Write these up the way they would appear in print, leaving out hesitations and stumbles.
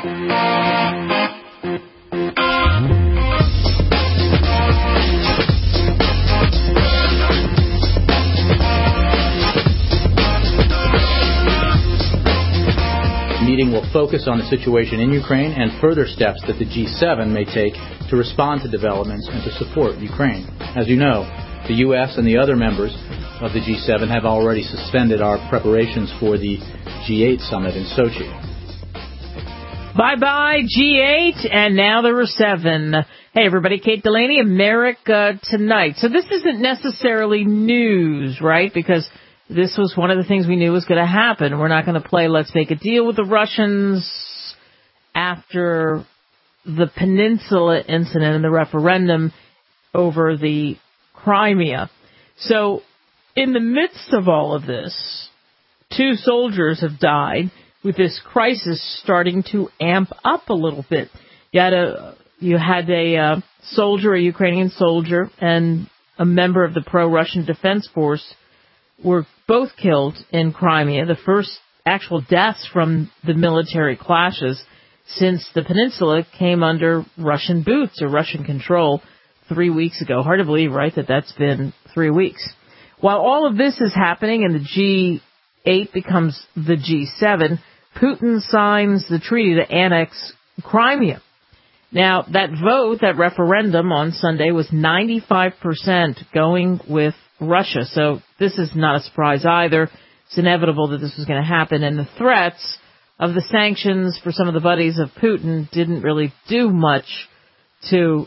Meeting will focus on the situation in Ukraine and further steps that the G7 may take to respond to developments and to support Ukraine. As you know, the U.S. and the other members of the G7 have already suspended our preparations for the G8 summit in Sochi. Bye-bye, G8, and now there were 7. Hey, everybody, Kate Delaney, America Tonight. So this isn't necessarily news, right? Because this was one of the things we knew was going to happen. We're not going to play Let's Make a Deal with the Russians after the Peninsula incident and the referendum over the Crimea. So in the midst of all of this, 2 soldiers have died, with this crisis starting to amp up a little bit. You had a soldier, a Ukrainian soldier, and a member of the pro-Russian Defense Force were both killed in Crimea, the first actual deaths from the military clashes since the peninsula came under Russian boots or Russian control 3 weeks ago. Hard to believe, right, that that's been 3 weeks. While all of this is happening and the G8 becomes the G7, Putin signs the treaty to annex Crimea. Now, that vote, that referendum on Sunday was 95% going with Russia. So this is not a surprise either. It's inevitable that this was going to happen. And the threats of the sanctions for some of the buddies of Putin didn't really do much to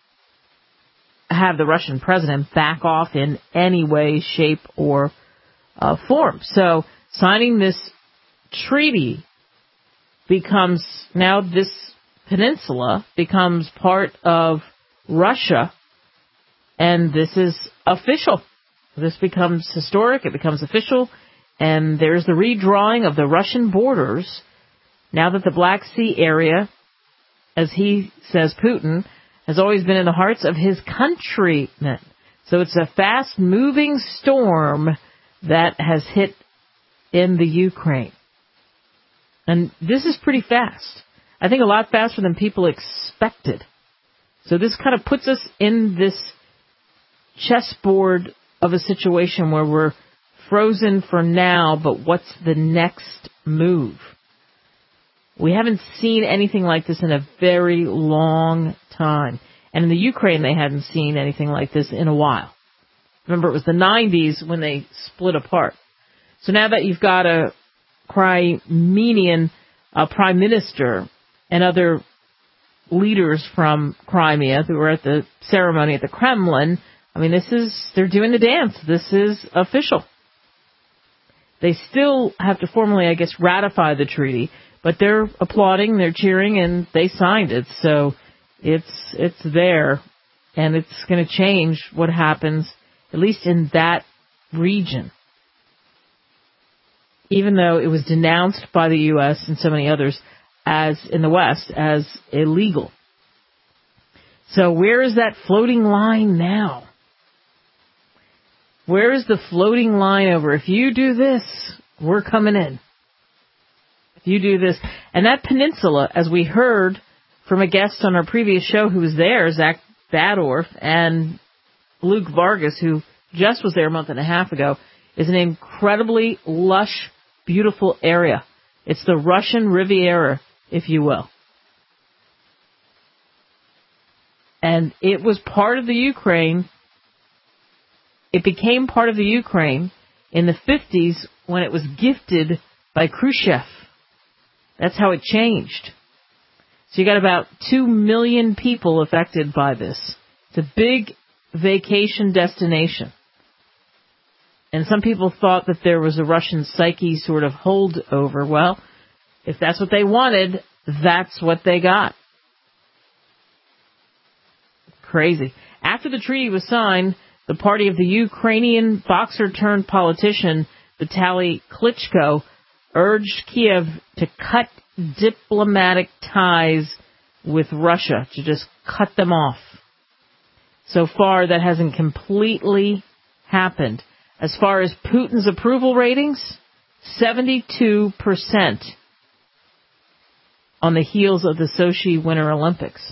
have the Russian president back off in any way, shape, or form. So signing this treaty becomes, now this peninsula becomes part of Russia, and this is official. This becomes historic, it becomes official, and there's the redrawing of the Russian borders now that the Black Sea area, as he says, Putin, has always been in the hearts of his countrymen. So it's a fast-moving storm that has hit in the Ukraine. And this is pretty fast. I think a lot faster than people expected. So this kind of puts us in this chessboard of a situation where we're frozen for now, but what's the next move? We haven't seen anything like this in a very long time. And in the Ukraine, they hadn't seen anything like this in a while. Remember, it was the 90s when they split apart. So now that you've got a Crimean prime minister and other leaders from Crimea who were at the ceremony at the Kremlin, I mean, they're doing the dance. This is official. They still have to formally, I guess, ratify the treaty, but they're applauding, they're cheering, and they signed it. So it's there, and it's going to change what happens, at least in that region. Even though it was denounced by the U.S. and so many others as in the West as illegal. So where is that floating line now? Where is the floating line over? If you do this, we're coming in. If you do this. And that peninsula, as we heard from a guest on our previous show who was there, Zach Badorf, and Luke Vargas, who just was there a month and a half ago, is an incredibly lush, beautiful area. It's the Russian Riviera, if you will. And it was part of the Ukraine. It became part of the Ukraine in the 50s when it was gifted by Khrushchev. That's how it changed. So you got about 2 million people affected by this. It's a big vacation destination. And some people thought that there was a Russian psyche sort of holdover. Well, if that's what they wanted, that's what they got. Crazy. After the treaty was signed, the party of the Ukrainian boxer-turned-politician Vitaly Klitschko urged Kiev to cut diplomatic ties with Russia, to just cut them off. So far, that hasn't completely happened. As far as Putin's approval ratings, 72% on the heels of the Sochi Winter Olympics.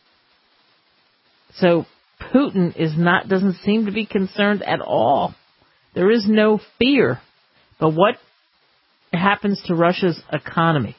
So Putin doesn't seem to be concerned at all. There is no fear. But what happens to Russia's economy?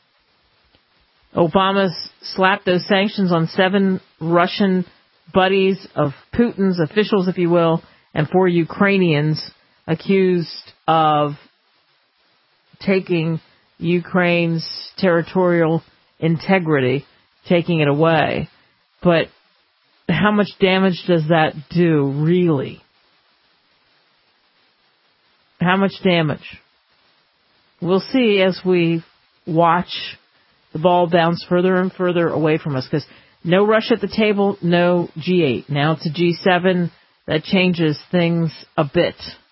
Obama slapped those sanctions on 7 Russian buddies of Putin's, officials, if you will, and 4 Ukrainians accused of taking Ukraine's territorial integrity, taking it away. But how much damage does that do, really? How much damage? We'll see as we watch the ball bounce further and further away from us, because no Russia at the table, no G8. Now it's a G7. That changes things a bit.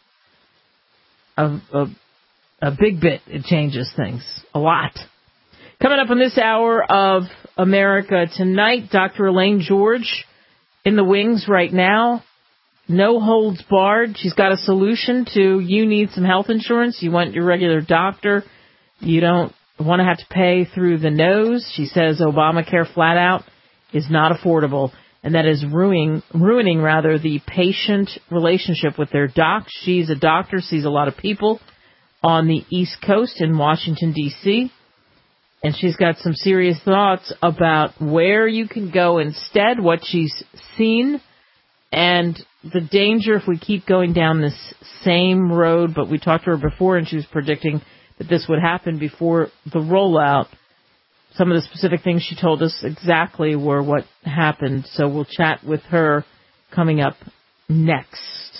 A big bit. It changes things a lot. Coming up on this hour of America Tonight, Dr. Elaine George in the wings right now. No holds barred. She's got a solution to you need some health insurance. You want your regular doctor. You don't want to have to pay through the nose. She says Obamacare flat out is not affordable, and that is ruining the patient relationship with their doc. She's a doctor, sees a lot of people on the East Coast in Washington, D.C., and she's got some serious thoughts about where you can go instead, what she's seen, and the danger if we keep going down this same road. But we talked to her before, and she was predicting that this would happen before the rollout. Some of the specific things she told us exactly were what happened. So we'll chat with her coming up next.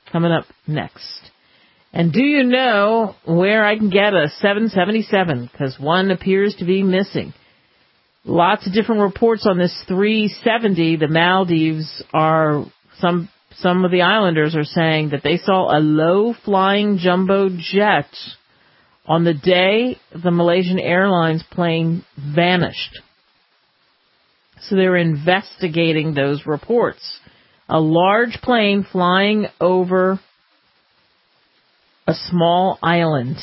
And do you know where I can get a 777? Because one appears to be missing. Lots of different reports on this 370. The Maldives are, some of the islanders are saying that they saw a low-flying jumbo jet on the day the Malaysian Airlines plane vanished. So they're investigating those reports. A large plane flying over a small island.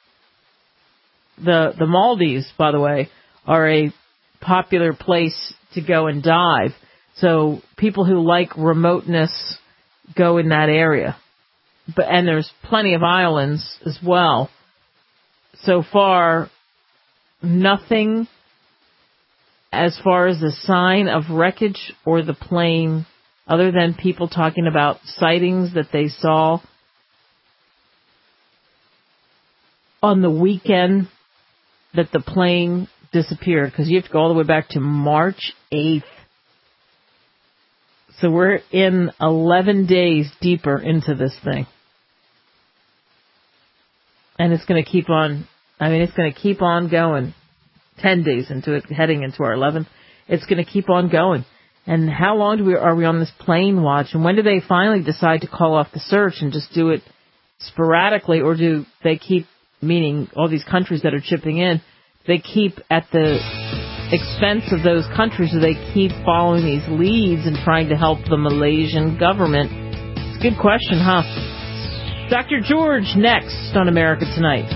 The Maldives, by the way, are a popular place to go and dive. So people who like remoteness go in that area. And there's plenty of islands as well. So far, nothing as far as the sign of wreckage or the plane, other than people talking about sightings that they saw on the weekend that the plane disappeared, because you have to go all the way back to March 8th. So we're in 11 days deeper into this thing. And it's going to keep on, it's going to keep on going. 10 days into it, heading into our 11th. It's going to keep on going. And how long are we on this plane watch? And when do they finally decide to call off the search and just do it sporadically? Or do they keep, meaning all these countries that are chipping in, they keep at the expense of those countries, or they keep following these leads and trying to help the Malaysian government? It's a good question, huh? Dr. George next on America Tonight.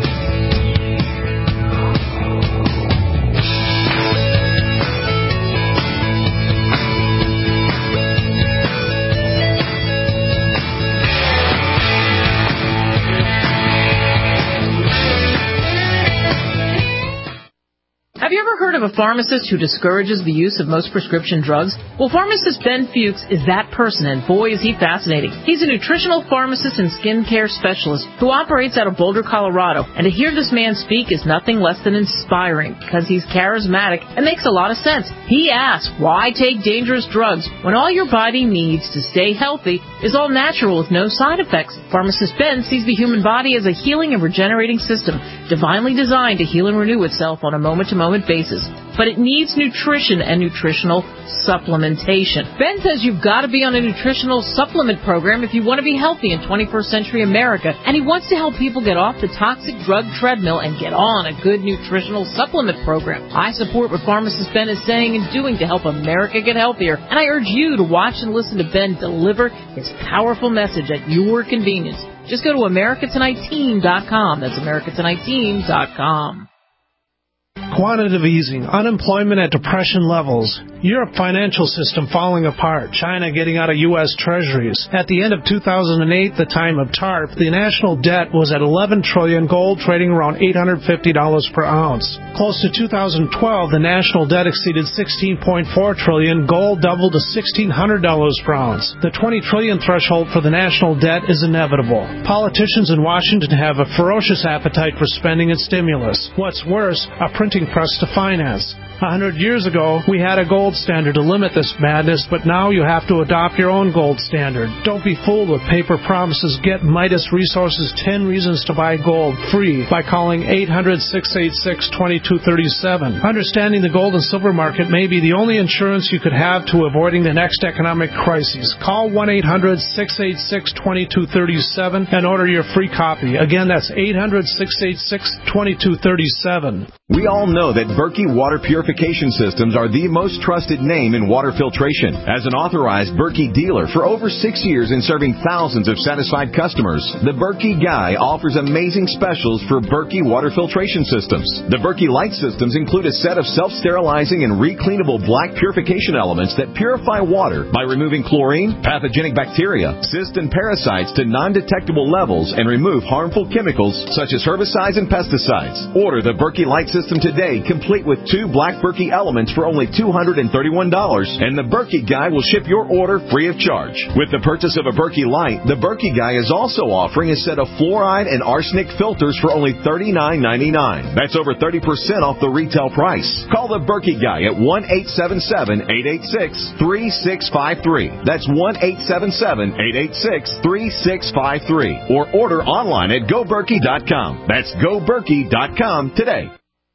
Have you ever heard of a pharmacist who discourages the use of most prescription drugs? Well, pharmacist Ben Fuchs is that person, and boy, is he fascinating. He's a nutritional pharmacist and skincare specialist who operates out of Boulder, Colorado. And to hear this man speak is nothing less than inspiring, because he's charismatic and makes a lot of sense. He asks, why take dangerous drugs when all your body needs to stay healthy is all natural with no side effects? Pharmacist Ben sees the human body as a healing and regenerating system, divinely designed to heal and renew itself on a moment-to-moment basis, but it needs nutrition and nutritional supplementation. Ben says you've got to be on a nutritional supplement program if you want to be healthy in 21st century America, and he wants to help people get off the toxic drug treadmill and get on a good nutritional supplement program. I support what pharmacist Ben is saying and doing to help America get healthier, and I urge you to watch and listen to Ben deliver his powerful message at your convenience. Just go to AmericaTonightTeam.com. That's AmericaTonightTeam.com. quantitative easing, unemployment at depression levels, Europe financial system falling apart, China getting out of U.S. treasuries. At the end of 2008, the time of TARP, the national debt was at $11 trillion, gold trading around $850 per ounce. Close to 2012, the national debt exceeded $16.4 trillion, gold doubled to $1,600 per ounce. The $20 trillion threshold for the national debt is inevitable. Politicians in Washington have a ferocious appetite for spending and stimulus. What's worse, a printing press to finance. 100 years ago, we had a gold standard to limit this madness, but now you have to adopt your own gold standard. Don't be fooled with paper promises. Get Midas Resources 10 Reasons to Buy Gold free by calling 800-686-2237. Understanding the gold and silver market may be the only insurance you could have to avoiding the next economic crisis. Call 1-800-686-2237 and order your free copy. Again, that's 800-686-2237. We all know that Berkey Water Purification Systems are the most trusted name in water filtration. As an authorized Berkey dealer for over 6 years and serving thousands of satisfied customers, the Berkey Guy offers amazing specials for Berkey Water Filtration Systems. The Berkey Light Systems include a set of self-sterilizing and recleanable black purification elements that purify water by removing chlorine, pathogenic bacteria, cysts, and parasites to non-detectable levels and remove harmful chemicals such as herbicides and pesticides. Order the Berkey Light System today, complete with 2 black Berkey elements for only $231, and the Berkey Guy will ship your order free of charge. With the purchase of a Berkey Light, the Berkey Guy is also offering a set of fluoride and arsenic filters for only $39.99. That's over 30% off the retail price. Call the Berkey Guy at 1-877-886-3653. That's 1-877-886-3653. Or order online at GoBerkey.com. That's GoBerkey.com today.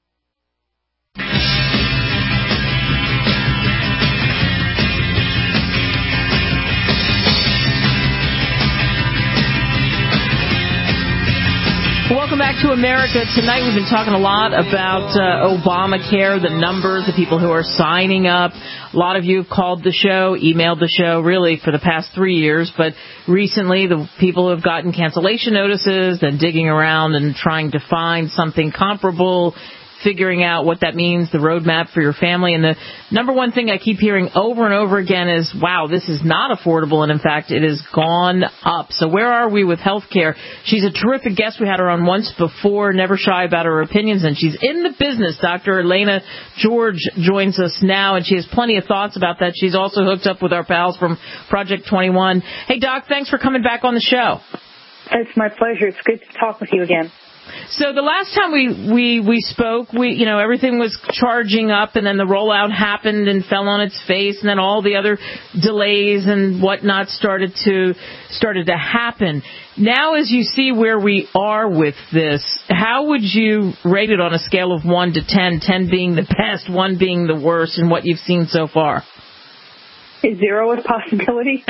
Welcome back to America Tonight. We've been talking a lot about Obamacare, the numbers, the people who are signing up. A lot of you have called the show, emailed the show, really for the past 3 years, but recently the people who have gotten cancellation notices, then digging around and trying to find something comparable, figuring out what that means, the roadmap for your family. And the number one thing I keep hearing over and over again is, wow, this is not affordable, and in fact, it has gone up. So where are we with health care? She's a terrific guest. We had her on once before, never shy about her opinions, and she's in the business. Dr. Elena George joins us now, and she has plenty of thoughts about that. She's also hooked up with our pals from Project 21. Hey, Doc, thanks for coming back on the show. It's my pleasure. It's good to talk with you again. So the last time we spoke, everything was charging up, and then the rollout happened and fell on its face, and then all the other delays and whatnot started to happen. Now, as you see where we are with this, how would you rate it on a scale of 1 to 10, 10 being the best, 1 being the worst, in what you've seen so far? Is 0 a possibility?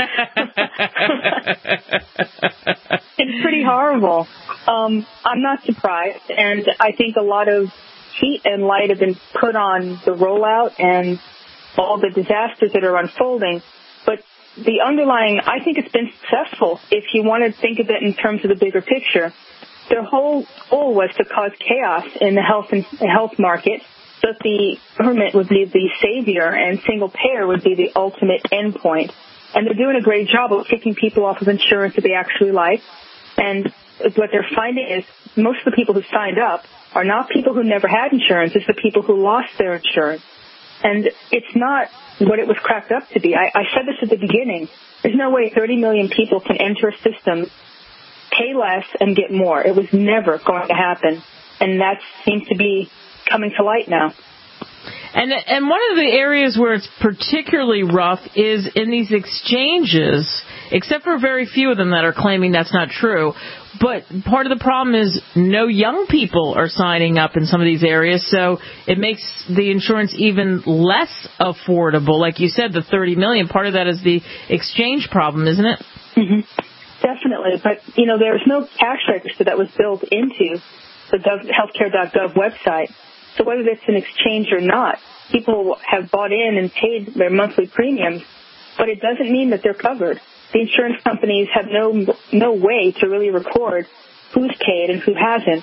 It's pretty horrible. I'm not surprised, and I think a lot of heat and light have been put on the rollout and all the disasters that are unfolding. But the underlying, I think it's been successful. If you want to think of it in terms of the bigger picture, their whole goal was to cause chaos in the health market, so that the government would be the savior and single payer would be the ultimate endpoint. And they're doing a great job of kicking people off of insurance that they actually like. And what they're finding is most of the people who signed up are not people who never had insurance. It's the people who lost their insurance. And it's not what it was cracked up to be. I said this at the beginning. There's no way 30 million people can enter a system, pay less, and get more. It was never going to happen. And that seems to be coming to light now. And one of the areas where it's particularly rough is in these exchanges, except for very few of them that are claiming that's not true. But part of the problem is no young people are signing up in some of these areas, so it makes the insurance even less affordable. Like you said, the 30 million, part of that is the exchange problem, isn't it? Mm-hmm. Definitely. But, there's no cash register that was built into the healthcare.gov website. So whether it's an exchange or not, people have bought in and paid their monthly premiums, but it doesn't mean that they're covered. The insurance companies have no way to really record who's paid and who hasn't.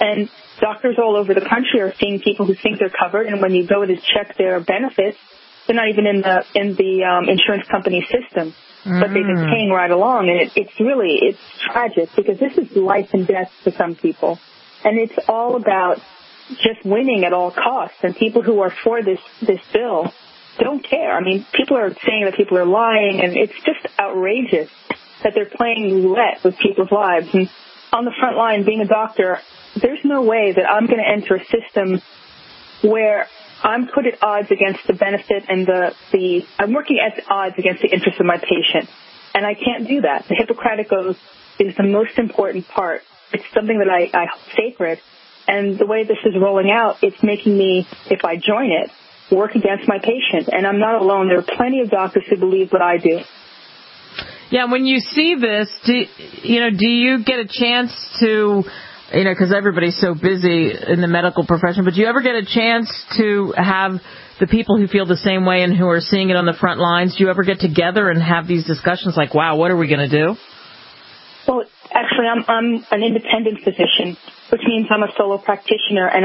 And doctors all over the country are seeing people who think they're covered, and when you go to check their benefits, they're not even in the insurance company system, but they've been paying right along. And it's tragic, because this is life and death for some people. And it's all about just winning at all costs. And people who are for this bill don't care. I mean, people are saying that people are lying, and it's just outrageous that they're playing roulette with people's lives. And on the front line, being a doctor, there's no way that I'm going to enter a system where I'm put at odds against the benefit and I'm working at odds against the interests of my patient. And I can't do that. The Hippocratic Oath is the most important part. It's something that I hold sacred. And the way this is rolling out, it's making me, if I join it, work against my patient. And I'm not alone. There are plenty of doctors who believe what I do. Yeah, when you see this, do you get a chance to, because everybody's so busy in the medical profession, but do you ever get a chance to have the people who feel the same way and who are seeing it on the front lines, do you ever get together and have these discussions like, wow, what are we going to do? Well, actually, I'm an independent physician, which means I'm a solo practitioner, and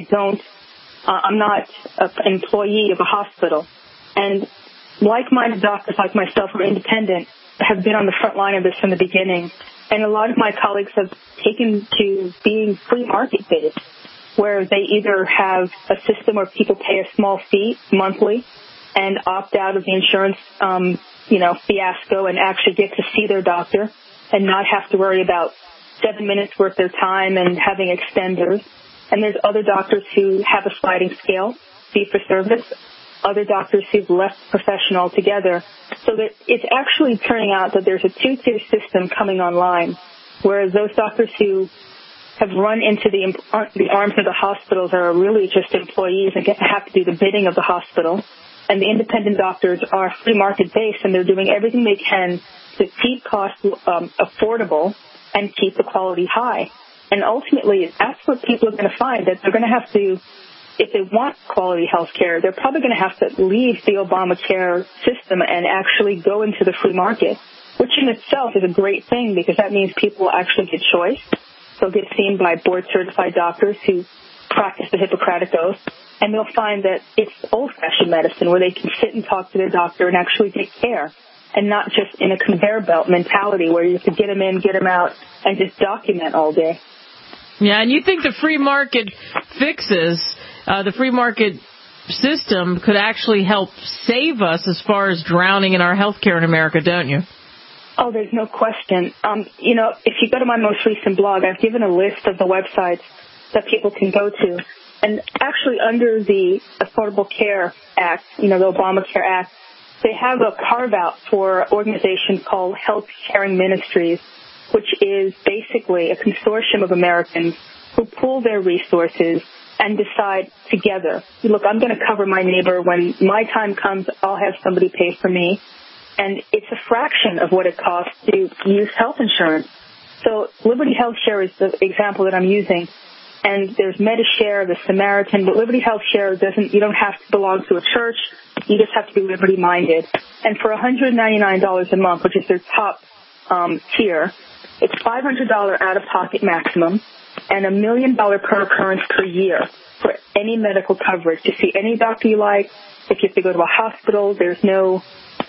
I'm not an employee of a hospital. And like-minded doctors like myself who are independent have been on the front line of this from the beginning. And a lot of my colleagues have taken to being free market-based, where they either have a system where people pay a small fee monthly and opt out of the insurance, fiasco and actually get to see their doctor and not have to worry about 7 minutes worth of their time and having extenders. And there's other doctors who have a sliding scale, fee for service, other doctors who've left the profession altogether. So that it's actually turning out that there's a two-tier system coming online, where those doctors who have run into the arms of the hospitals are really just employees and have to do the bidding of the hospital. And the independent doctors are free market-based, and they're doing everything they can to keep costs affordable and keep the quality high. And ultimately, that's what people are going to find, that they're going to have to, if they want quality health care, they're probably going to have to leave the Obamacare system and actually go into the free market, which in itself is a great thing, because that means people will actually get choice. They'll get seen by board-certified doctors who practice the Hippocratic Oath, and they'll find that it's old-fashioned medicine where they can sit and talk to their doctor and actually get care, and not just in a conveyor belt mentality where you have to get them in, get them out, and just document all day. Yeah, and you think the free market fixes, the free market system could actually help save us as far as drowning in our health care in America, don't you? Oh, there's no question. If you go to my most recent blog, I've given a list of the websites that people can go to. And actually under the Affordable Care Act, the Obamacare Act, they have a carve-out for an organization called Health Sharing Ministries, which is basically a consortium of Americans who pool their resources and decide together, look, I'm going to cover my neighbor. When my time comes, I'll have somebody pay for me. And it's a fraction of what it costs to use health insurance. So Liberty Health Share is the example that I'm using. And there's MediShare, the Samaritan, but Liberty Health Share you don't have to belong to a church. You just have to be liberty-minded. And for $199 a month, which is their top tier, it's $500 out-of-pocket maximum and $1 million per occurrence per year for any medical coverage. To see any doctor you like, if you have to go to a hospital, there's no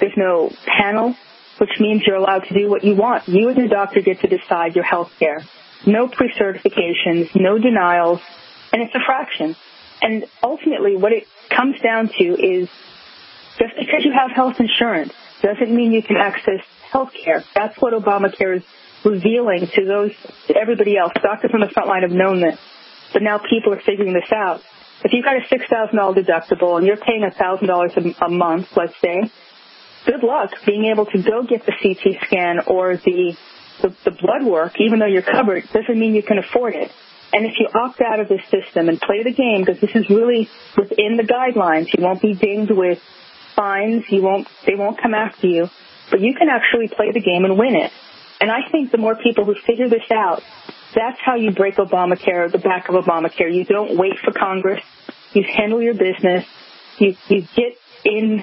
panel, which means you're allowed to do what you want. You and your doctor get to decide your health care. No pre-certifications, no denials, and it's a fraction. And ultimately, what it comes down to is just because you have health insurance doesn't mean you can access health care. That's what Obamacare is revealing to everybody else. Doctors on the front line have known this, but now people are figuring this out. If you've got a $6,000 deductible and you're paying $1,000 a month, let's say, good luck being able to go get the CT scan or the blood work, even though you're covered, doesn't mean you can afford it. And if you opt out of this system and play the game, because this is really within the guidelines, you won't be dinged with fines, they won't come after you, but you can actually play the game and win it. And I think the more people who figure this out, that's how you break Obamacare, the back of Obamacare. You don't wait for Congress. You handle your business. You get in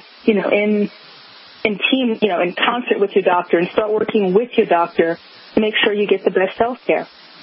team, in concert with your doctor and start working with your doctor to make sure you get the best health care.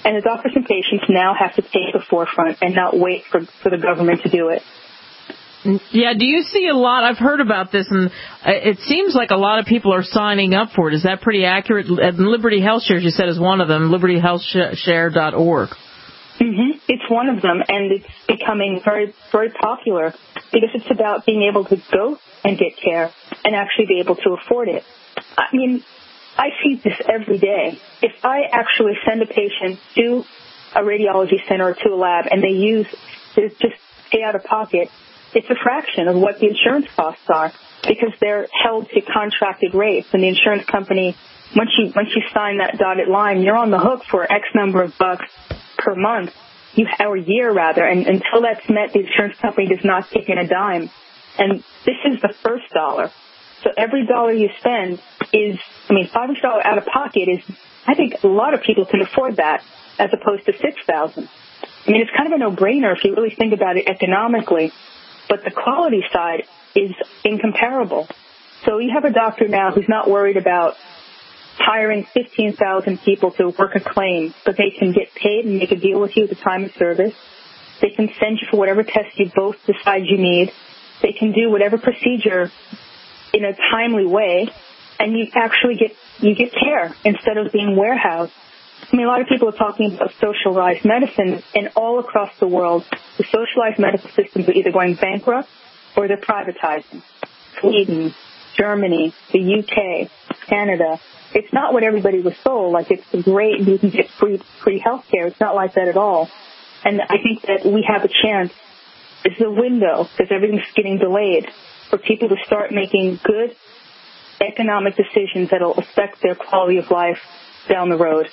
And the doctors and patients now have to take the forefront and not wait for the government to do it. Yeah, do you see a lot? I've heard about this, and it seems like a lot of people are signing up for it. Is that pretty accurate? And Liberty Health Shares, you said, is one of them, libertyhealthshare.org. Mm-hmm. It's one of them, and it's becoming very, very popular because it's about being able to go and get care and actually be able to afford it. I mean, I see this every day. If I actually send a patient to a radiology center or to a lab and they just pay out of pocket, it's a fraction of what the insurance costs are because they're held to contracted rates. And the insurance company, once you sign that dotted line, you're on the hook for X number of bucks per month, or year rather. And until that's met, the insurance company does not kick in a dime. And this is the first dollar. So every dollar you spend is, $500 out of pocket is, I think a lot of people can afford that as opposed to $6,000. It's kind of a no-brainer if you really think about it economically, but the quality side is incomparable. So you have a doctor now who's not worried about hiring 15,000 people to work a claim, but they can get paid and make a deal with you at the time of service. They can send you for whatever test you both decide you need. They can do whatever procedure in a timely way, and you actually get care instead of being warehoused. A lot of people are talking about socialized medicine, and all across the world, the socialized medical systems are either going bankrupt or they're privatizing. Sweden, Germany, the UK, Canada. It's not what everybody was sold. Like, it's great, you can get free health care. It's not like that at all. And I think that we have a chance. It's a window, because everything's getting delayed, for people to start making good economic decisions that will affect their quality of life down the road.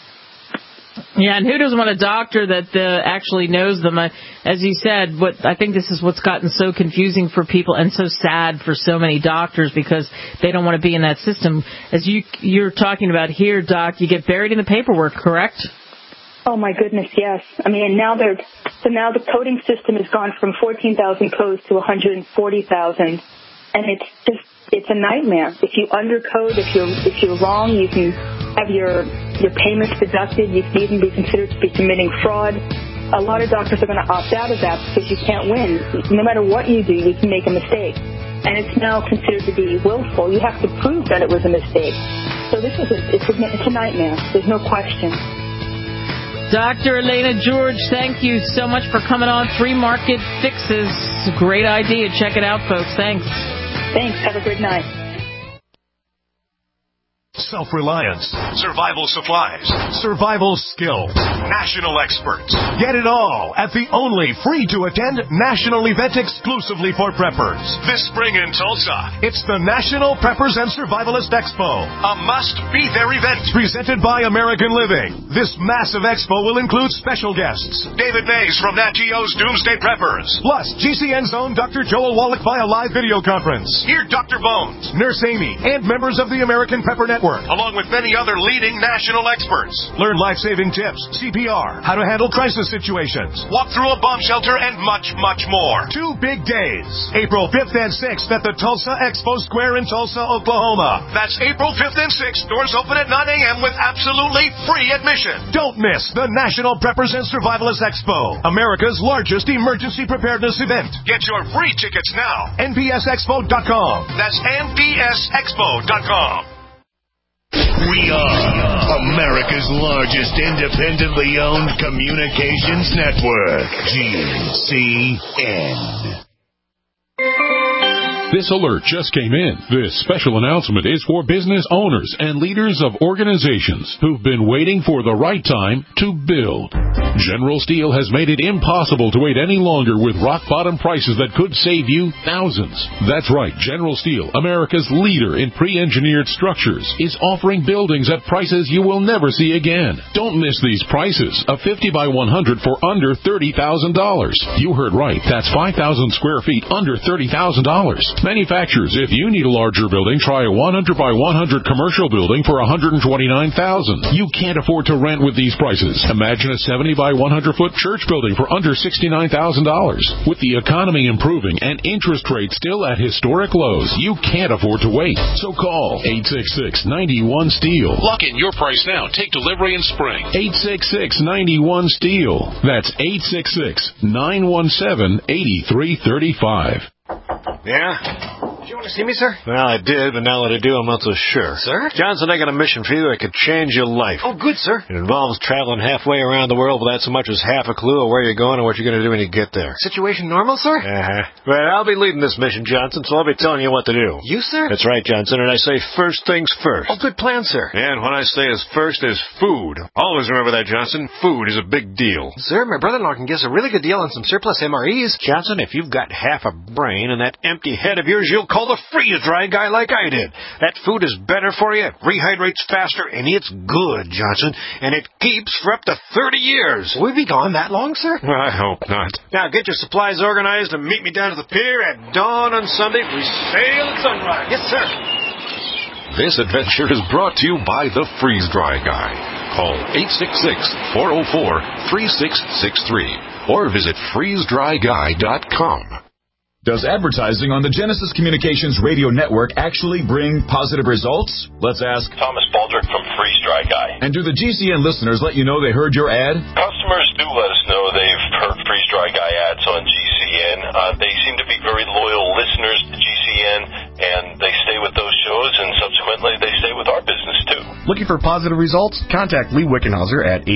Yeah, and who doesn't want a doctor that actually knows them? As you said, I think this is what's gotten so confusing for people and so sad for so many doctors because they don't want to be in that system. As you're talking about here, Doc, you get buried in the paperwork, correct? Oh, my goodness, yes. Now the coding system has gone from 14,000 codes to 140,000, and it's a nightmare. If you undercode, if you're wrong, you can have your payments deducted. You can even be considered to be committing fraud. A lot of doctors are going to opt out of that because you can't win. No matter what you do, you can make a mistake. And it's now considered to be willful. You have to prove that it was a mistake. So it's a nightmare. There's no question. Dr. Elena George, thank you so much for coming on Free Market Fixes. Great idea. Check it out, folks. Thanks. Thanks. Have a good night. Self-reliance, survival supplies, survival skills, national experts. Get it all at the only free-to-attend national event exclusively for preppers. This spring in Tulsa, it's the National Preppers and Survivalist Expo, a must-be-there event presented by American Living. This massive expo will include special guests, David Mays from Nat Geo's Doomsday Preppers, plus GCN's own Dr. Joel Wallach via live video conference. Hear Dr. Bones, Nurse Amy, and members of the American Prepper Network, along with many other leading national experts. Learn life-saving tips, CPR, how to handle crisis situations, walk through a bomb shelter, and much, much more. 2 big days, April 5th and 6th at the Tulsa Expo Square in Tulsa, Oklahoma. That's April 5th and 6th. Doors open at 9 a.m. with absolutely free admission. Don't miss the National Preppers and Survivalists Expo, America's largest emergency preparedness event. Get your free tickets now. NPSExpo.com. That's NPSExpo.com. We are America's largest independently owned communications network, GCN. This alert just came in. This special announcement is for business owners and leaders of organizations who've been waiting for the right time to build. General Steel has made it impossible to wait any longer with rock-bottom prices that could save you thousands. That's right, General Steel, America's leader in pre-engineered structures, is offering buildings at prices you will never see again. Don't miss these prices. A 50 by 100 for under $30,000. You heard right. That's 5,000 square feet under $30,000. Manufacturers, if you need a larger building, try a 100 by 100 commercial building for $129,000. You can't afford to rent with these prices. Imagine a 70 by 100 foot church building for under $69,000. With the economy improving and interest rates still at historic lows, you can't afford to wait. So call 866-91-STEEL. Lock in your price now. Take delivery in spring. 866-91-STEEL. That's 866-917-8335. Yeah? Did you want to see me, sir? Well, I did, but now that I do, I'm not so sure. Sir? Johnson, I got a mission for you that could change your life. Oh, good, sir. It involves traveling halfway around the world without so much as half a clue of where you're going and what you're going to do when you get there. Situation normal, sir? Well, I'll be leading this mission, Johnson, so I'll be telling you what to do. You, sir? That's right, Johnson, and I say first things first. Oh, good plan, sir. And what I say is first is food. Always remember that, Johnson. Food is a big deal. Sir, my brother-in-law can give us a really good deal on some surplus MREs. Johnson, if you've got half a brain and that empty head of yours, you'll call the freeze-dry guy like I did. That food is better for you, rehydrates faster, and it's good, Johnson. And it keeps for up to 30 years. Will we be gone that long, sir? I hope not. Now, get your supplies organized and meet me down to the pier at dawn on Sunday. We sail at sunrise. Yes, sir. This adventure is brought to you by the Freeze-Dry Guy. Call 866-404-3663 or visit freezedryguy.com. Does advertising on the Genesis Communications radio network actually bring positive results? Let's ask Thomas Baldrick from Freeze Dry Guy. And do the GCN listeners let you know they heard your ad? Customers do let us know they've heard Freeze Dry Guy ads on GCN. They seem to be very loyal listeners to GCN, and they stay with those shows, and subsequently they stay with our business too. Looking for positive results? Contact Lee Wickenhauser at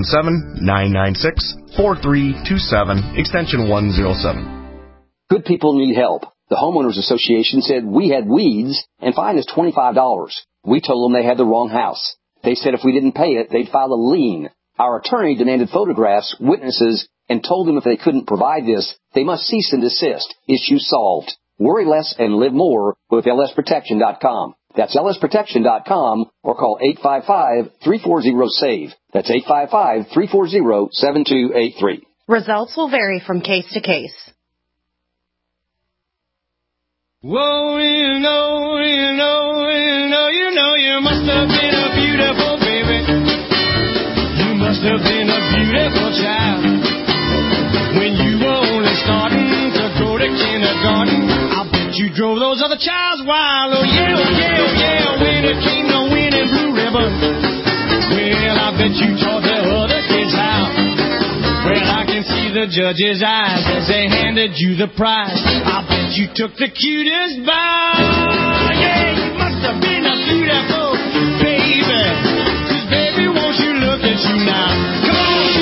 877-996-4327, extension 107. Good people need help. The Homeowners Association said we had weeds and fined us $25. We told them they had the wrong house. They said if we didn't pay it, they'd file a lien. Our attorney demanded photographs, witnesses, and told them if they couldn't provide this, they must cease and desist. Issue solved. Worry less and live more with lsprotection.com. That's lsprotection.com or call 855-340-SAVE. That's 855-340-7283. Results will vary from case to case. Whoa, you know, you must have been a beautiful baby. You must have been a beautiful child. When you were only starting to go to kindergarten, I bet you drove those other childs wild. Oh, yeah, when it came to winning Blue Ribbon. Well, I bet you taught the other kids how. Well, I can see the judge's eyes as they handed you the prize. I bet you took the cutest bow. Yeah, you must have been a beautiful baby. 'Cause baby, won't you look at you now? Come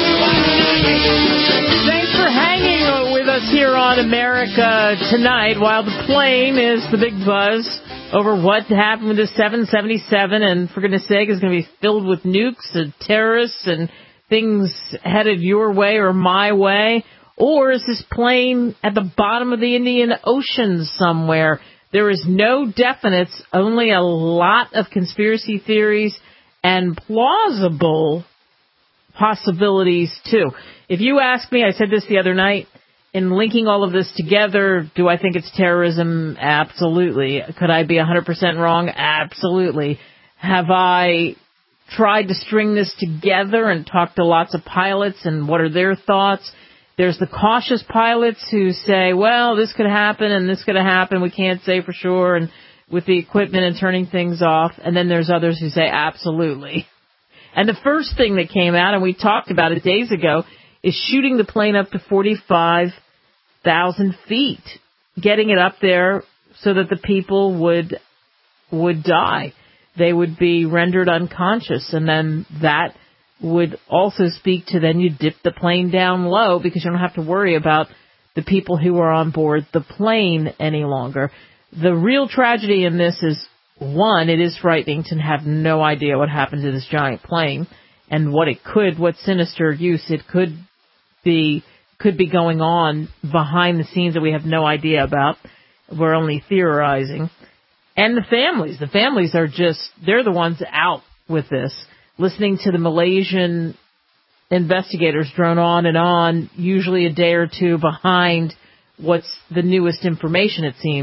on, thanks for hanging with us here on America Tonight while the plane is the big buzz over what happened with the 777, and for goodness sake, is going to be filled with nukes and terrorists and things headed your way or my way. Or is this plane at the bottom of the Indian Ocean somewhere? There is no definites, only a lot of conspiracy theories and plausible possibilities, too. If you ask me, I said this the other night, in linking all of this together, do I think it's terrorism? Absolutely. Could I be 100% wrong? Absolutely. Have I tried to string this together and talk to lots of pilots and what are their thoughts? There's the cautious pilots who say, well, this could happen and this could happen. We can't say for sure. And with the equipment and turning things off. And then there's others who say absolutely. And the first thing that came out, and we talked about it days ago, is shooting the plane up to 45,000 feet, getting it up there so that the people would die. They would be rendered unconscious, and then that would also speak to then you dip the plane down low because you don't have to worry about the people who are on board the plane any longer. The real tragedy in this is, one, it is frightening to have no idea what happened to this giant plane and what sinister use it could be going on behind the scenes that we have no idea about. We're only theorizing. And the families are they're the ones out with this. Listening to the Malaysian investigators drone on and on, usually a day or two behind what's the newest information, it seems.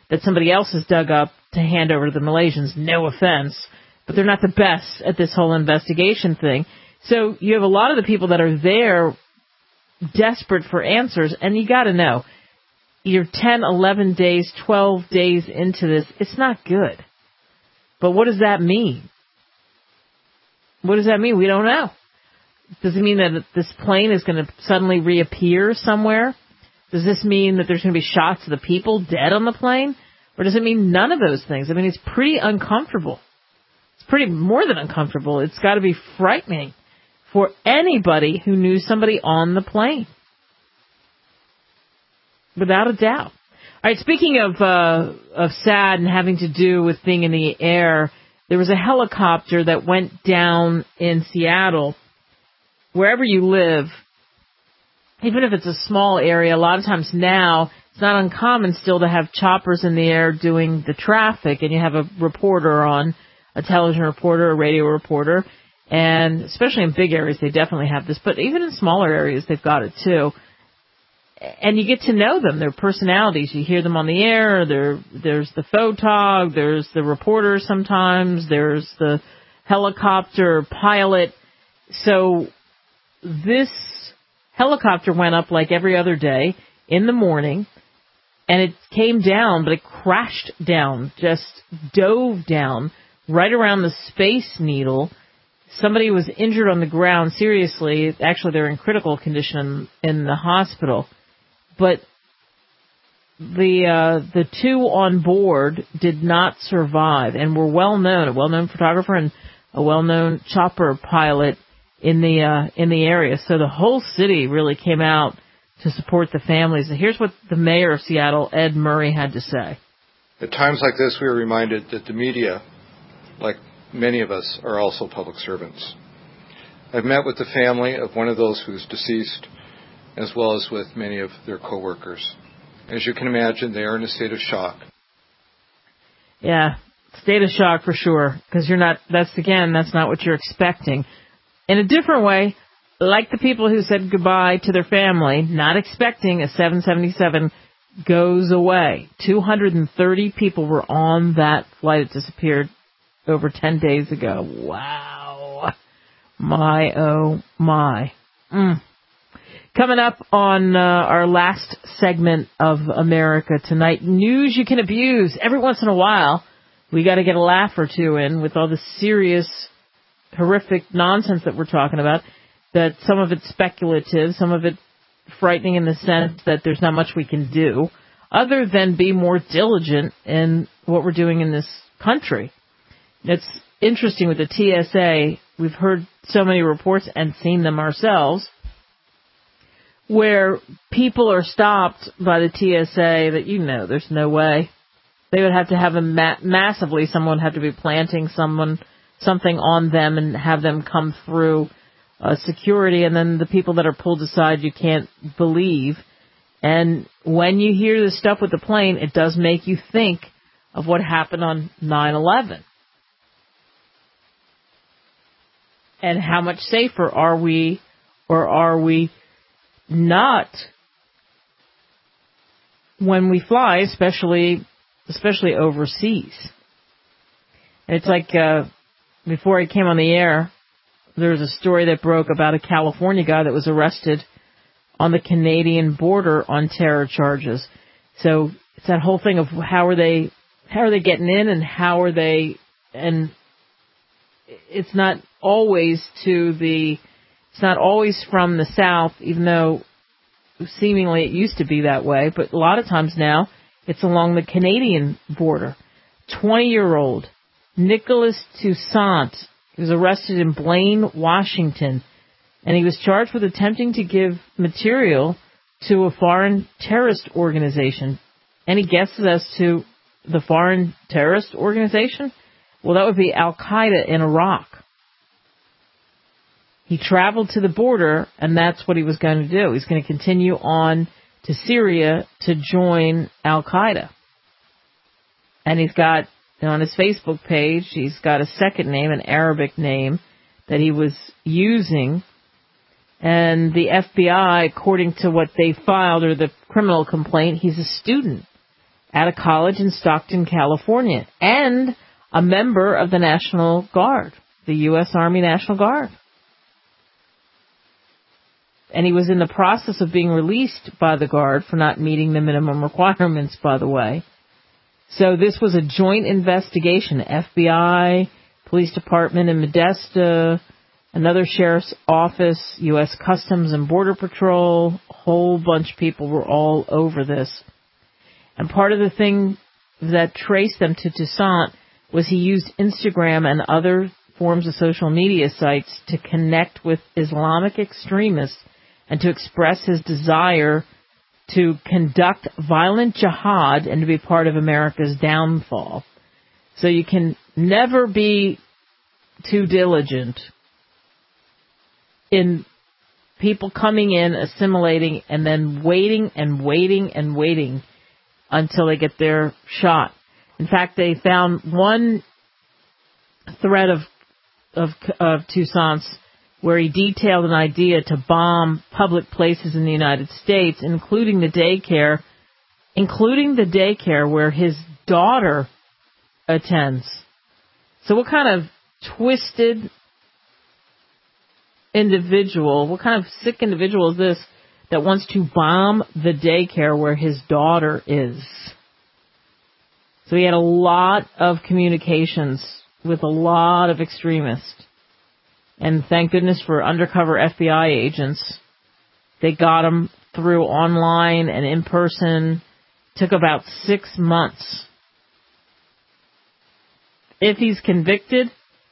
that somebody else has dug up to hand over to the Malaysians. No offense, but they're not the best at this whole investigation thing. So you have a lot of the people that are there desperate for answers, and you got to know, you're 10, 11 days, 12 days into this. It's not good. But what does that mean? What does that mean? We don't know. Does it mean that this plane is going to suddenly reappear somewhere? Does this mean that there's going to be shots of the people dead on the plane? Or does it mean none of those things? I mean, it's pretty uncomfortable. It's pretty more than uncomfortable. It's got to be frightening for anybody who knew somebody on the plane. Without a doubt. All right, speaking of sad and having to do with being in the air, there was a helicopter that went down in Seattle. Wherever you live, even if it's a small area, a lot of times now, it's not uncommon still to have choppers in the air doing the traffic, and you have a reporter on, a television reporter, a radio reporter, and especially in big areas, they definitely have this, but even in smaller areas, they've got it too. And you get to know them, their personalities. You hear them on the air. There's the photog, there's the reporter sometimes, there's the helicopter pilot. So this helicopter went up like every other day in the morning, and it came down, but it crashed down, just dove down right around the Space Needle. Somebody was injured on the ground seriously. Actually, they're in critical condition in the hospital. But the two on board did not survive and were well-known, a well-known photographer and a well-known chopper pilot in the area. So the whole city really came out to support the families. And here's what the mayor of Seattle, Ed Murray, had to say. At times like this, we are reminded that the media, like many of us, are also public servants. I've met with the family of one of those who is deceased, as well as with many of their co-workers. As you can imagine, they are in a state of shock. Yeah, state of shock for sure, because that's not what you're expecting. In a different way, like the people who said goodbye to their family, not expecting a 777 goes away. 230 people were on that flight. It disappeared over 10 days ago. Wow. My, oh, my. Coming up on our last segment of America Tonight, news you can abuse. Every once in a while, we got to get a laugh or two in with all the serious, horrific nonsense that we're talking about, that some of it's speculative, some of it frightening in the sense that there's not much we can do, other than be more diligent in what we're doing in this country. It's interesting with the TSA. We've heard so many reports and seen them ourselves, where people are stopped by the TSA that, there's no way. They would have to have massively, someone would have to be planting something on them and have them come through security, and then the people that are pulled aside you can't believe. And when you hear this stuff with the plane, it does make you think of what happened on 9/11. And how much safer are we, or are we not, when we fly, especially overseas? And it's like, before I came on the air, there was a story that broke about a California guy that was arrested on the Canadian border on terror charges. So it's that whole thing of how are they getting in, and how are they, and it's not always from the south, even though seemingly it used to be that way, but a lot of times now it's along the Canadian border. 20-year-old Nicholas Toussaint, he was arrested in Blaine, Washington, and he was charged with attempting to give material to a foreign terrorist organization. Any guesses as to the foreign terrorist organization? Well, that would be Al-Qaeda in Iraq. He traveled to the border, and that's what he was going to do. He's going to continue on to Syria to join Al-Qaeda. And he's got, on his Facebook page, he's got a second name, an Arabic name, that he was using. And the FBI, according to what they filed, or the criminal complaint, he's a student at a college in Stockton, California, and a member of the National Guard, the U.S. Army National Guard. And he was in the process of being released by the Guard for not meeting the minimum requirements, by the way. So this was a joint investigation. FBI, Police Department in Modesto, another sheriff's office, U.S. Customs and Border Patrol, a whole bunch of people were all over this. And part of the thing that traced them to Toussaint was he used Instagram and other forms of social media sites to connect with Islamic extremists and to express his desire to conduct violent jihad and to be part of America's downfall. So you can never be too diligent in people coming in, assimilating, and then waiting and waiting and waiting until they get their shot. In fact, they found one thread of Toussaint's where he detailed an idea to bomb public places in the United States, including the daycare where his daughter attends. So what kind of twisted individual, what kind of sick individual is this that wants to bomb the daycare where his daughter is? So he had a lot of communications with a lot of extremists. And thank goodness for undercover FBI agents. They got him through online and in person. Took about 6 months. If he's convicted,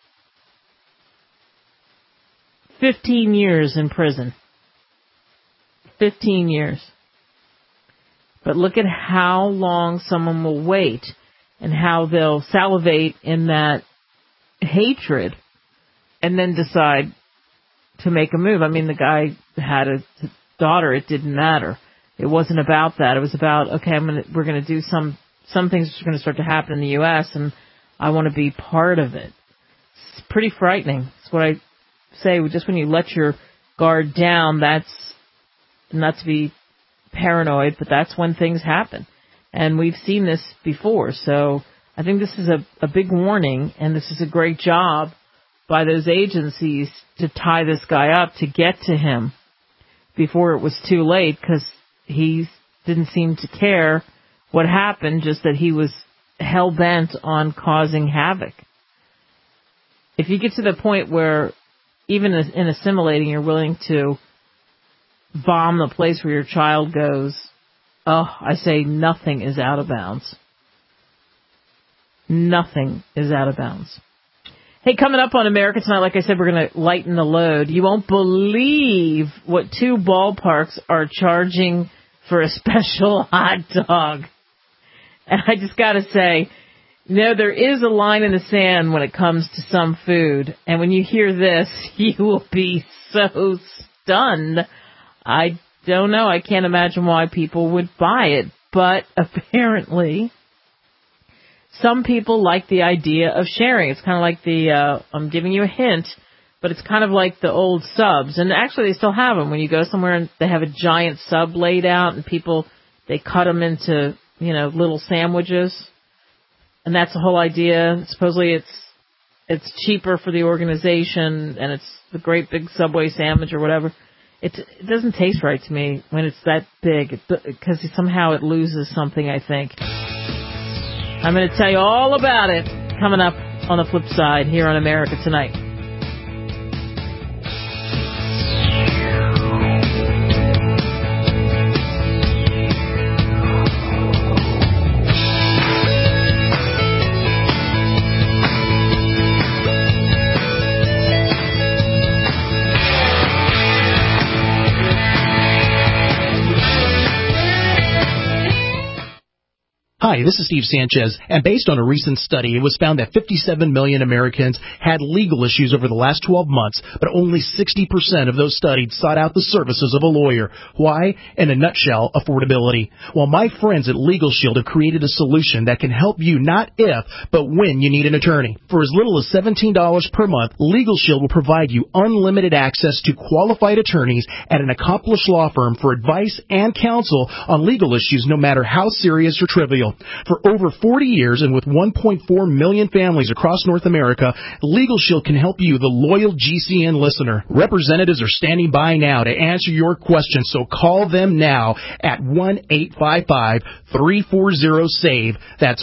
15 years in prison. 15 years. But look at how long someone will wait and how they'll salivate in that hatred and then decide to make a move. I mean, the guy had a daughter. It didn't matter. It wasn't about that. It was about, okay, we're going to do some things are going to start to happen in the U.S. and I want to be part of it. It's pretty frightening. It's what I say. Just when you let your guard down, that's not to be paranoid, but that's when things happen. And we've seen this before. So I think this is a big warning, and this is a great job by those agencies to tie this guy up, to get to him before it was too late, because he didn't seem to care what happened, just that he was hell-bent on causing havoc. If you get to the point where, even in assimilating, you're willing to bomb the place where your child goes, I say nothing is out of bounds. Nothing is out of bounds. Hey, coming up on America Tonight, like I said, we're going to lighten the load. You won't believe what 2 ballparks are charging for a special hot dog. And I just got to say, there is a line in the sand when it comes to some food. And when you hear this, you will be so stunned. I don't know. I can't imagine why people would buy it. But apparently, some people like the idea of sharing. It's kind of like I'm giving you a hint, but it's kind of like the old subs. And actually, they still have them. When you go somewhere and they have a giant sub laid out and they cut them into, little sandwiches. And that's the whole idea. Supposedly it's cheaper for the organization and it's the great big Subway sandwich or whatever. It doesn't taste right to me when it's that big, because somehow it loses something, I think. I'm going to tell you all about it coming up on the flip side here on America Tonight. Hi, this is Steve Sanchez, and based on a recent study, it was found that 57 million Americans had legal issues over the last 12 months, but only 60% of those studied sought out the services of a lawyer. Why? In a nutshell, affordability. Well, my friends at Legal Shield have created a solution that can help you not if, but when you need an attorney. For as little as $17 per month, Legal Shield will provide you unlimited access to qualified attorneys at an accomplished law firm for advice and counsel on legal issues, no matter how serious or trivial. Shield. For over 40 years and with 1.4 million families across North America, Legal Shield can help you, the loyal GCN listener. Representatives are standing by now to answer your questions, so call them now at 1-855-340-SAVE. That's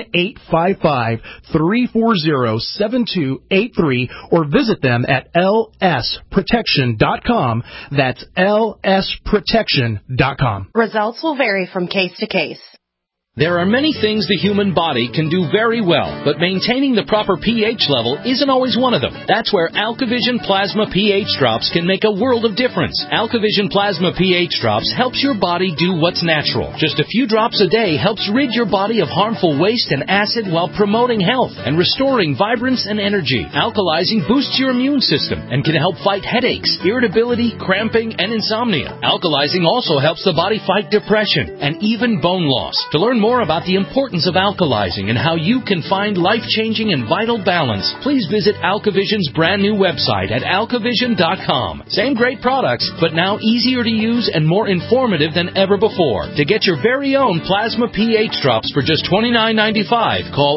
1-855-340-7283, or visit them at lsprotection.com. That's lsprotection.com. Results will vary from case to case. There are many things the human body can do very well, but maintaining the proper pH level isn't always one of them. That's where AlkaVision Plasma pH Drops can make a world of difference. AlkaVision Plasma pH Drops helps your body do what's natural. Just a few drops a day helps rid your body of harmful waste and acid while promoting health and restoring vibrance and energy. Alkalizing boosts your immune system and can help fight headaches, irritability, cramping, and insomnia. Alkalizing also helps the body fight depression and even bone loss. To learn more about the importance of alkalizing and how you can find life-changing and vital balance, please visit AlkaVision's brand new website at alkavision.com. Same great products, but now easier to use and more informative than ever before. To get your very own Plasma pH Drops for just $29.95, call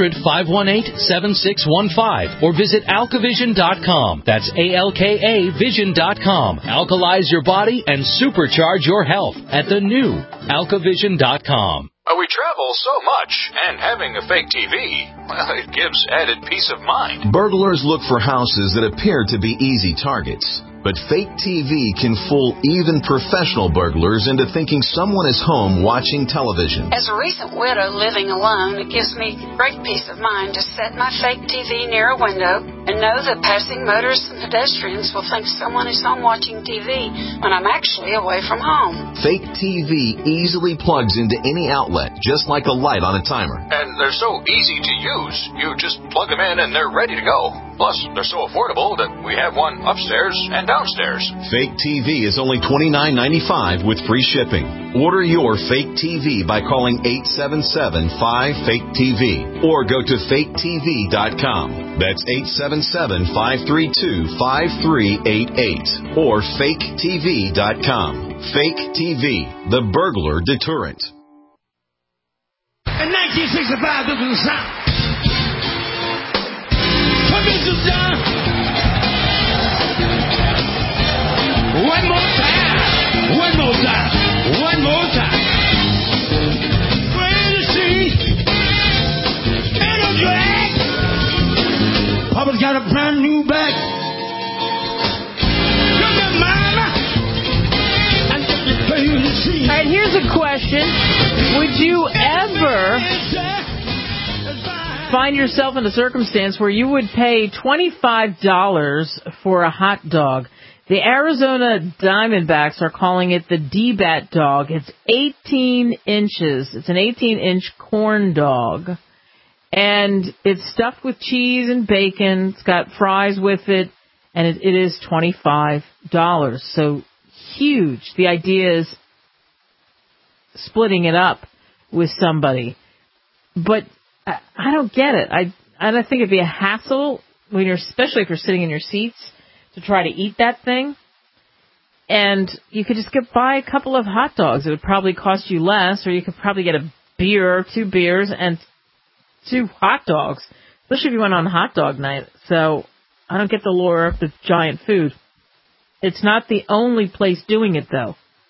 800-518-7615 or visit alkavision.com. That's ALKA Vision.com. Alkalize your body and supercharge your health at the new alkavision.com. We travel so much, and having a fake TV, well, it gives added peace of mind. Burglars look for houses that appear to be easy targets. But fake TV can fool even professional burglars into thinking someone is home watching television. As a recent widow living alone, it gives me great peace of mind to set my fake TV near a window and know that passing motorists and pedestrians will think someone is home watching TV when I'm actually away from home. Fake TV easily plugs into any outlet, just like a light on a timer. And they're so easy to use. You just plug them in and they're ready to go. Plus, they're so affordable that we have one upstairs and downstairs. Fake TV is only $29.95 with free shipping. Order your fake TV by calling 877-5FAKE-TV or go to faketv.com. That's 877-532-5388 or faketv.com. Fake TV, the burglar deterrent. In 1965, this was the sound. Provincial John. One more time. One more time. One more time. Where the sea ain't no drag. Papa's got a brand new bag. Look at mama. All right, here's a question. Would you ever find yourself in a circumstance where you would pay $25 for a hot dog? The Arizona Diamondbacks are calling it the D-Bat dog. It's 18 inches. It's an 18-inch corn dog. And it's stuffed with cheese and bacon. It's got fries with it. And it is $25. So huge. The idea is splitting it up with somebody. But I don't get it. I think it'd be a hassle when especially if you're sitting in your seats to try to eat that thing. And you could just buy a couple of hot dogs. It would probably cost you less, or you could probably get a beer, 2 beers, and 2 hot dogs, especially if you went on hot dog night. So I don't get the lure of the giant food. It's not the only place doing it, though.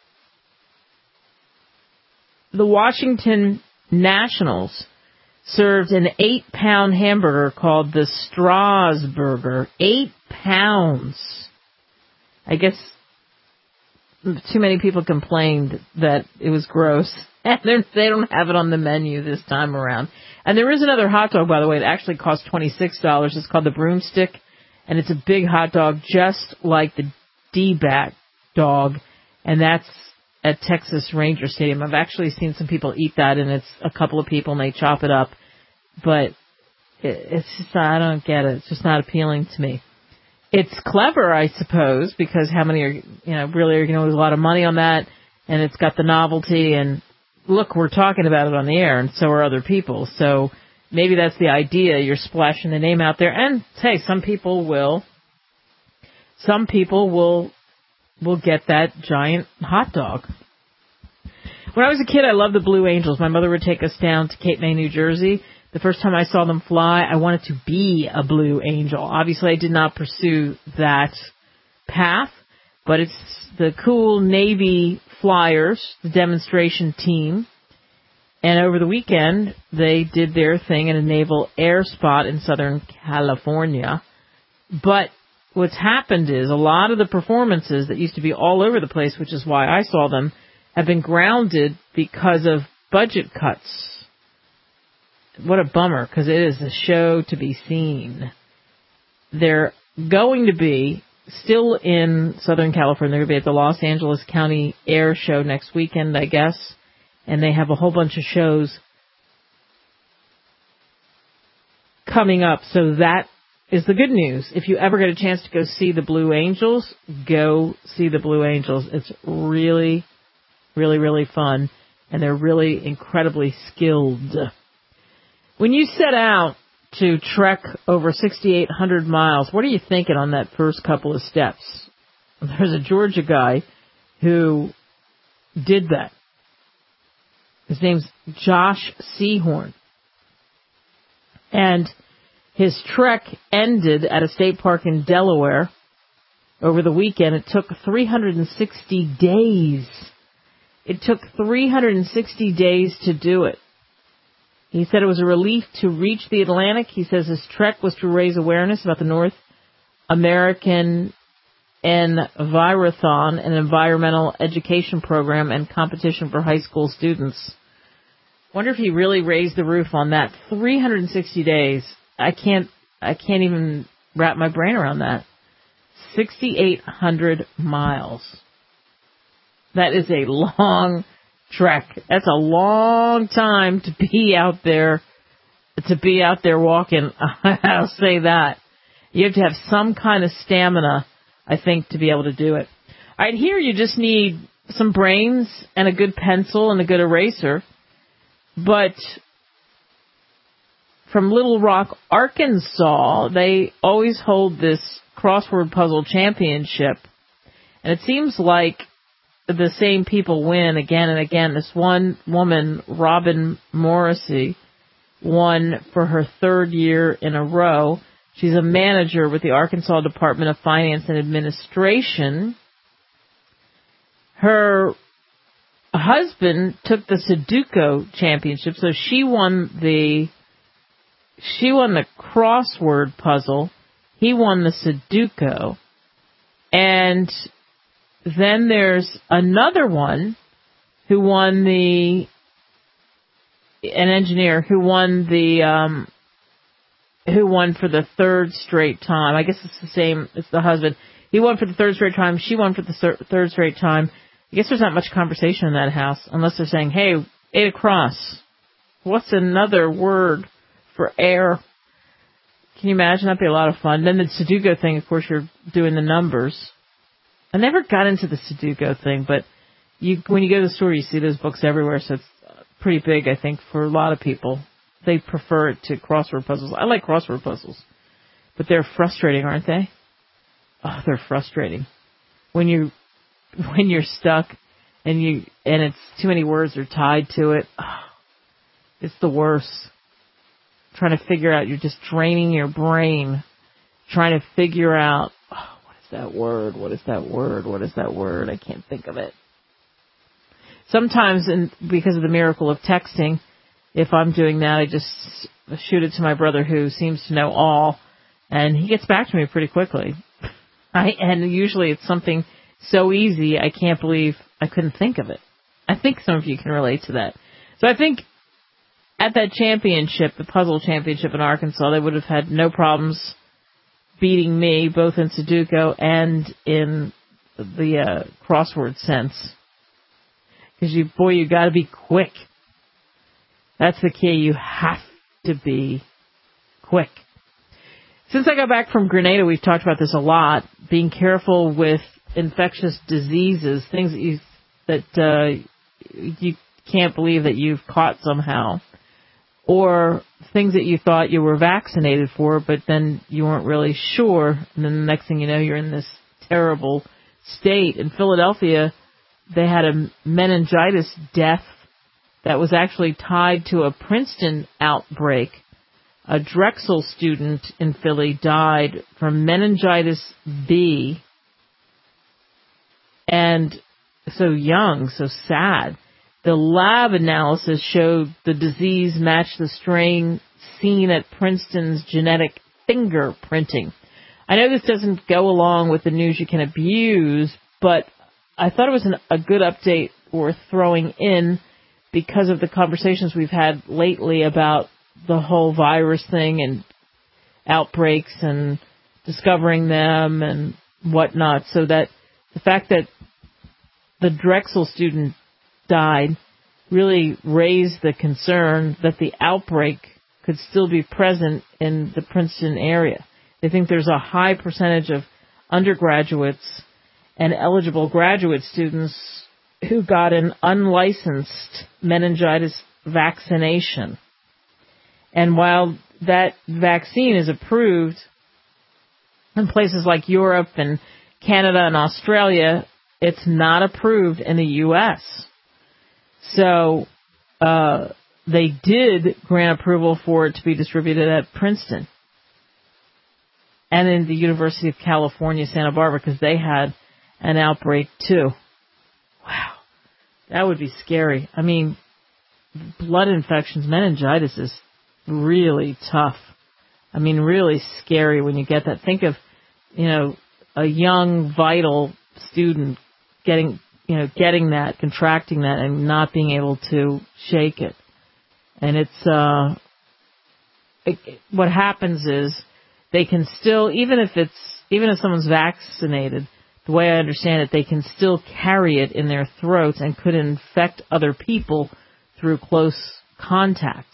The Washington Nationals served an 8-pound hamburger called the Strasburger. 8 pounds. I guess too many people complained that it was gross. And they don't have it on the menu this time around. And there is another hot dog, by the way, that actually costs $26. It's called the Broomstick. And it's a big hot dog just like the D-Bat dog. And that's at Texas Ranger Stadium. I've actually seen some people eat that, and it's a couple of people, and they chop it up. But it's just, I don't get it. It's just not appealing to me. It's clever, I suppose, because how many are, really are going to lose a lot of money on that, and it's got the novelty, and look, we're talking about it on the air, and so are other people. So maybe that's the idea. You're splashing the name out there, and hey, some people will get that giant hot dog. When I was a kid, I loved the Blue Angels. My mother would take us down to Cape May, New Jersey. The first time I saw them fly, I wanted to be a Blue Angel. Obviously, I did not pursue that path, but it's the cool Navy Flyers, the demonstration team. And over the weekend, they did their thing in a naval air spot in Southern California. But what's happened is a lot of the performances that used to be all over the place, which is why I saw them, have been grounded because of budget cuts. What a bummer, because it is a show to be seen. They're going to be still in Southern California. They're going to be at the Los Angeles County Air Show next weekend, I guess. And they have a whole bunch of shows coming up. So that is the good news. If you ever get a chance to go see the Blue Angels, go see the Blue Angels. It's really, really, really fun. And they're really incredibly skilled. When you set out to trek over 6,800 miles, what are you thinking on that first couple of steps? There's a Georgia guy who did that. His name's Josh Seahorn. And his trek ended at a state park in Delaware over the weekend. It took 360 days. It took 360 days to do it. He said it was a relief to reach the Atlantic. He says his trek was to raise awareness about the North American Envirothon, an environmental education program and competition for high school students. Wonder if he really raised the roof on that. 360 days. I can't even wrap my brain around that. 6,800 miles. That is a long trek. That's a long time to be out there walking. I'll say that. You have to have some kind of stamina, I think, to be able to do it. All right, here you just need some brains and a good pencil and a good eraser. But from Little Rock, Arkansas, they always hold this crossword puzzle championship. And it seems like the same people win again and again. This one woman, Robin Morrissey, won for her third year in a row. She's a manager with the Arkansas Department of Finance and Administration. Her husband took the Sudoku championship, so she won the crossword puzzle. He won the Sudoku. And then there's another one who won an engineer who won for the third straight time. I guess it's the same, it's the husband. He won for the third straight time. She won for the third straight time. I guess there's not much conversation in that house unless they're saying, hey, 8 across. What's another word for air? Can you imagine? That'd be a lot of fun. Then the Sudoku thing, of course, you're doing the numbers. I never got into the Sudoku thing, but when you go to the store, you see those books everywhere, so it's pretty big, I think, for a lot of people. They prefer it to crossword puzzles. I like crossword puzzles, but they're frustrating, aren't they? Oh, they're frustrating. When you're stuck and it's too many words are tied to it, it's the worst. Trying to figure out, you're just draining your brain, trying to figure out, what is that word? What is that word? What is that word? I can't think of it. Sometimes, because of the miracle of texting, if I'm doing that, I just shoot it to my brother who seems to know all, and he gets back to me pretty quickly. And usually it's something so easy, I can't believe I couldn't think of it. I think some of you can relate to that. So I think at that championship, the puzzle championship in Arkansas, they would have had no problems beating me, both in Sudoku and in the crossword sense. Because you got to be quick. That's the key. You have to be quick. Since I got back from Grenada, we've talked about this a lot. Being careful with infectious diseases, things that you can't believe that you've caught somehow, or things that you thought you were vaccinated for, but then you weren't really sure, and then the next thing you know, you're in this terrible state. In Philadelphia, they had a meningitis death that was actually tied to a Princeton outbreak. A Drexel student in Philly died from meningitis B, and so young, so sad. The lab analysis showed the disease matched the strain seen at Princeton's genetic fingerprinting. I know this doesn't go along with the news you can abuse, but I thought it was a good update worth throwing in because of the conversations we've had lately about the whole virus thing and outbreaks and discovering them and whatnot. So that the fact that the Drexel student died really raised the concern that the outbreak could still be present in the Princeton area. They think there's a high percentage of undergraduates and eligible graduate students who got an unlicensed meningitis vaccination. And while that vaccine is approved in places like Europe and Canada and Australia, it's not approved in the U.S. So they did grant approval for it to be distributed at Princeton and in the University of California, Santa Barbara, because they had an outbreak too. Wow, that would be scary. I mean, blood infections, meningitis is really tough. I mean, really scary when you get that. Think of, a young, vital student getting that, contracting that, and not being able to shake it. And it's, what happens is they can still, even if someone's vaccinated, the way I understand it, they can still carry it in their throats and could infect other people through close contact.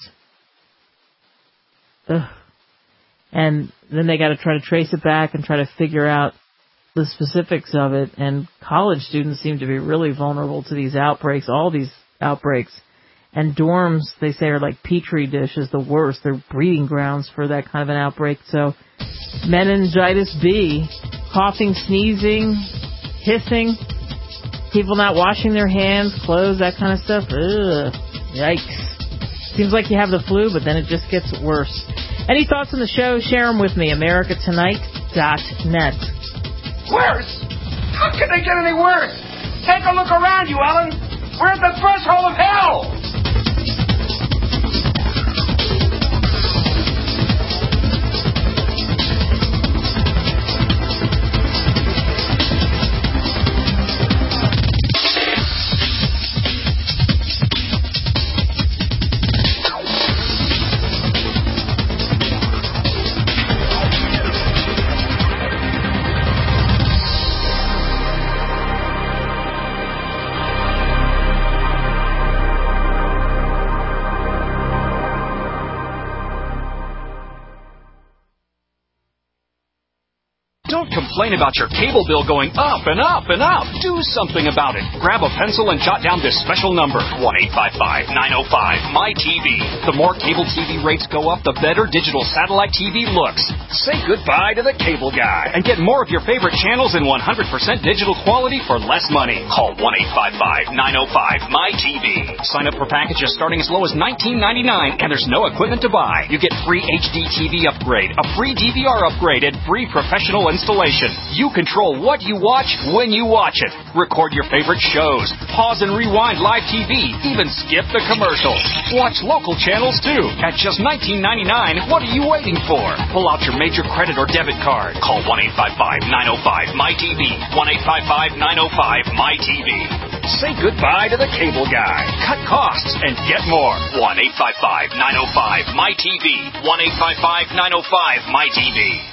Ugh. And then they got to try to trace it back and try to figure out the specifics of it. And college students seem to be really vulnerable to these outbreaks, all these outbreaks. And dorms, they say, are like petri dishes, the worst. They're breeding grounds for that kind of an outbreak. So meningitis B, coughing, sneezing, hissing, people not washing their hands, clothes, that kind of stuff. Ugh, yikes. Seems like you have the flu, but then it just gets worse. Any thoughts on the show? Share them with me. AmericaTonight.net. Worse? How can they get any worse? Take a look around you, Ellen. We're at the threshold of hell. Complain about your cable bill going up and up and up. Do something about it. Grab a pencil and jot down this special number, 1-855-905-MY-TV. The more cable TV rates go up, the better digital satellite TV looks. Say goodbye to the cable guy and get more of your favorite channels in 100% digital quality for less money. Call 1-855-905-MY-TV. Sign up for packages starting as low as $19.99 and there's no equipment to buy. You get free HD TV upgrade, a free DVR upgrade, and free professional installation. You control what you watch when you watch it. Record your favorite shows. Pause and rewind live TV. Even skip the commercials. Watch local channels too. At just $19.99, what are you waiting for? Pull out your major credit or debit card. Call 1-855-905-MY-TV. 1-855-905-MY-TV. Say goodbye to the cable guy. Cut costs and get more. 1-855-905-MY-TV. 1-855-905-MY-TV.